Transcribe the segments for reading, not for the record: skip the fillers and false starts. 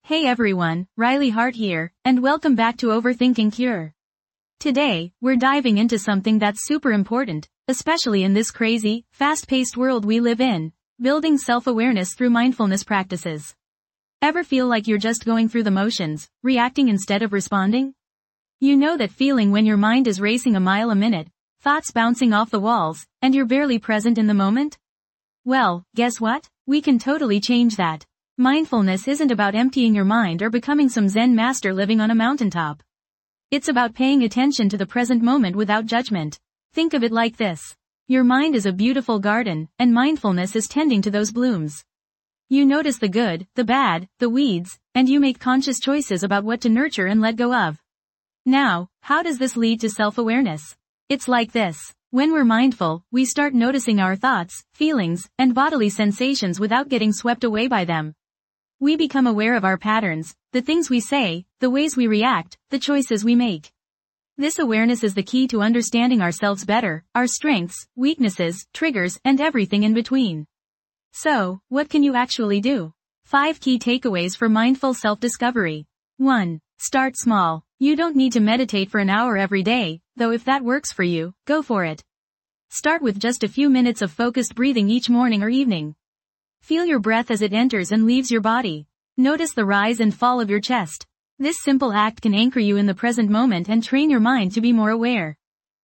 Hey everyone, Riley Hart here, and welcome back to Overthinking Cure. Today, we're diving into something that's super important, especially in this crazy, fast-paced world we live in, building self-awareness through mindfulness practices. Ever feel like you're just going through the motions, reacting instead of responding? You know that feeling when your mind is racing a mile a minute, thoughts bouncing off the walls, and you're barely present in the moment? Well, guess what? We can totally change that. Mindfulness isn't about emptying your mind or becoming some Zen master living on a mountaintop. It's about paying attention to the present moment without judgment. Think of it like this. Your mind is a beautiful garden, and mindfulness is tending to those blooms. You notice the good, the bad, the weeds, and you make conscious choices about what to nurture and let go of. Now, how does this lead to self-awareness? It's like this. When we're mindful, we start noticing our thoughts, feelings, and bodily sensations without getting swept away by them. We become aware of our patterns, the things we say, the ways we react, the choices we make. This awareness is the key to understanding ourselves better, our strengths, weaknesses, triggers, and everything in between. So, what can you actually do? 5 key takeaways for mindful self-discovery. 1. Start small. You don't need to meditate for an hour every day, though if that works for you, go for it. Start with just a few minutes of focused breathing each morning or evening. Feel your breath as it enters and leaves your body. Notice the rise and fall of your chest. This simple act can anchor you in the present moment and train your mind to be more aware.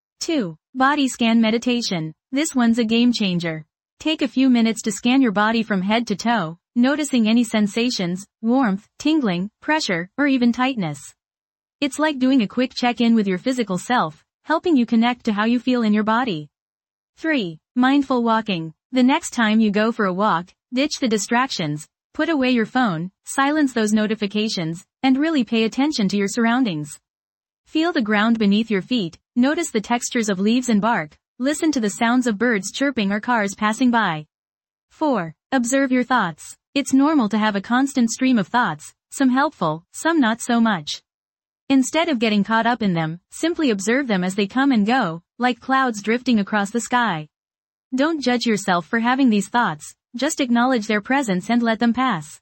2. Body scan meditation. This one's a game changer. Take a few minutes to scan your body from head to toe, noticing any sensations, warmth, tingling, pressure, or even tightness. It's like doing a quick check-in with your physical self, helping you connect to how you feel in your body. 3. Mindful walking. The next time you go for a walk, ditch the distractions, put away your phone, silence those notifications, and really pay attention to your surroundings. Feel the ground beneath your feet, notice the textures of leaves and bark, listen to the sounds of birds chirping or cars passing by. 4. Observe your thoughts. It's normal to have a constant stream of thoughts, some helpful, some not so much. Instead of getting caught up in them, simply observe them as they come and go, like clouds drifting across the sky. Don't judge yourself for having these thoughts, just acknowledge their presence and let them pass.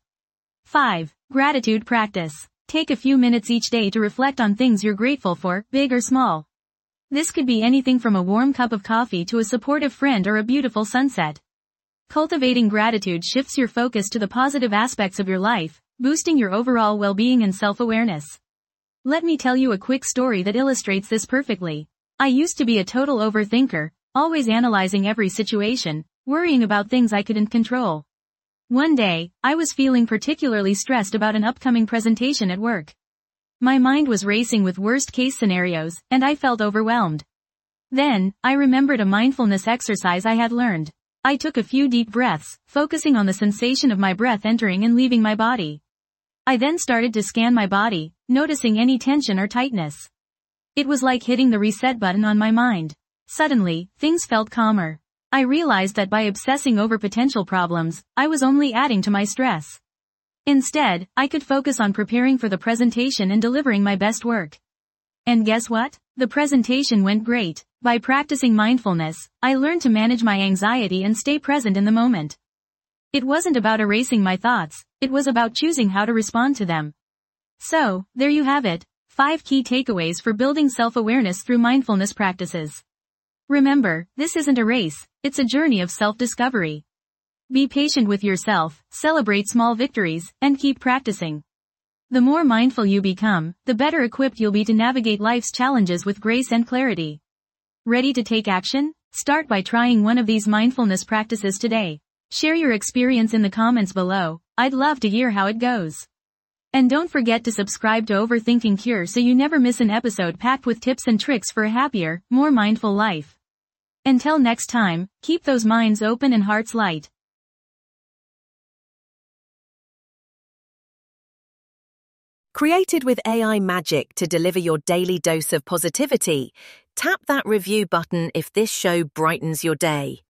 5. Gratitude practice. Take a few minutes each day to reflect on things you're grateful for, big or small. This could be anything from a warm cup of coffee to a supportive friend or a beautiful sunset. Cultivating gratitude shifts your focus to the positive aspects of your life, boosting your overall well-being and self-awareness. Let me tell you a quick story that illustrates this perfectly. I used to be a total overthinker, always analyzing every situation, worrying about things I couldn't control. One day, I was feeling particularly stressed about an upcoming presentation at work. My mind was racing with worst-case scenarios, and I felt overwhelmed. Then, I remembered a mindfulness exercise I had learned. I took a few deep breaths, focusing on the sensation of my breath entering and leaving my body. I then started to scan my body, noticing any tension or tightness. It was like hitting the reset button on my mind. Suddenly, things felt calmer. I realized that by obsessing over potential problems, I was only adding to my stress. Instead, I could focus on preparing for the presentation and delivering my best work. And guess what? The presentation went great. By practicing mindfulness, I learned to manage my anxiety and stay present in the moment. It wasn't about erasing my thoughts, it was about choosing how to respond to them. So, there you have it, 5 key takeaways for building self-awareness through mindfulness practices. Remember, this isn't a race, it's a journey of self-discovery. Be patient with yourself, celebrate small victories, and keep practicing. The more mindful you become, the better equipped you'll be to navigate life's challenges with grace and clarity. Ready to take action? Start by trying one of these mindfulness practices today. Share your experience in the comments below, I'd love to hear how it goes. And don't forget to subscribe to Overthinking Cure so you never miss an episode packed with tips and tricks for a happier, more mindful life. Until next time, keep those minds open and hearts light. Created with AI magic to deliver your daily dose of positivity, tap that review button if this show brightens your day.